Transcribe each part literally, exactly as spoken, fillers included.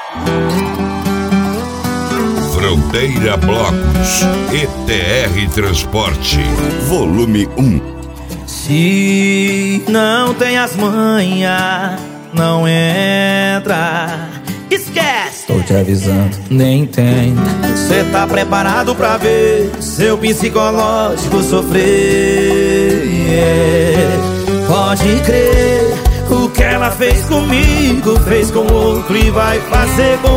Fronteira Blocos, E T R Transporte, volume um. Se não tem as manhas, não entra. Esquece, tô te avisando, nem tem. Cê tá preparado pra ver seu psicológico sofrer? Yeah. Pode crer, o que ela fez comigo fez com outro e vai fazer com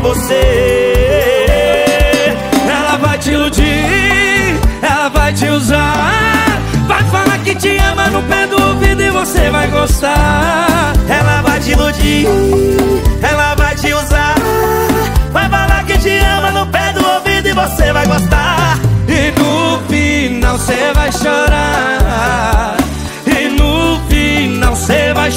você. Ela vai te iludir, ela vai te usar, vai falar que te ama no pé do ouvido e você vai gostar. Ela vai te iludir, ela vai te usar, vai falar que te ama no pé do ouvido e você vai gostar. E no final cê vai chorar, e no final cê vai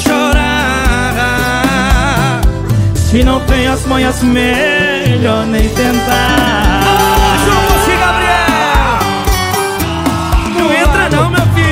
chorar. Se não tem as manhas, melhor nem tentar. Ah, João Bosco e Gabriel, não entra não, meu filho.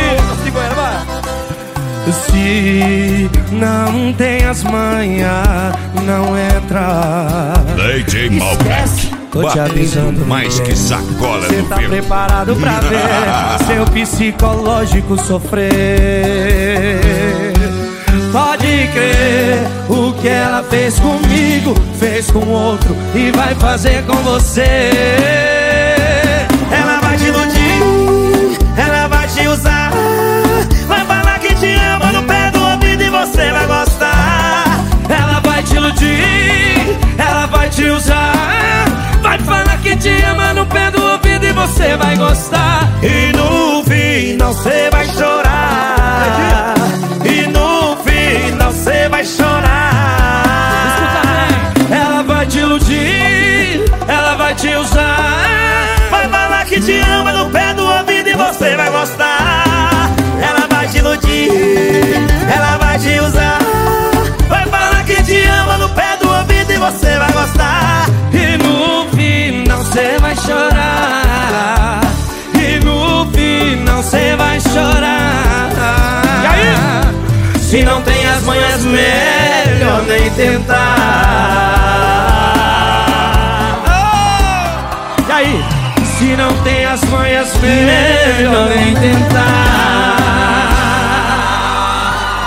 Se não tem as manhas, não entra. D J Malbec, tô te avisando, mais que sacola no cê tá pelo. preparado pra ver seu psicológico sofrer? Pode crer, o que ela fez comigo fez com outro e vai fazer com você. Ela vai te iludir, ela vai te usar, vai falar que te ama no pé do ouvido e você vai gostar. Ela vai te iludir, ela vai te usar, vai falar que te ama no pé do ouvido e você vai gostar. E no final cê vai chorar, e no final cê vai chorar. Ela vai te iludir, ela vai te usar, vai falar que te ama no pé do ouvido e você vai gostar. Ela vai te iludir, ela vai te usar, vai falar que te ama no pé do ouvido e você vai gostar. E no final cê vai chorar, e no final cê vai chorar. E aí? Se não tem as manhas, melhor nem tentar. Oh! E aí? Se não tem as manhas, melhor nem tentar.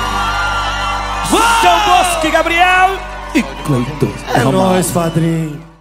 João Bosco e Gabriel e Cleiton. É nóis, padrinho.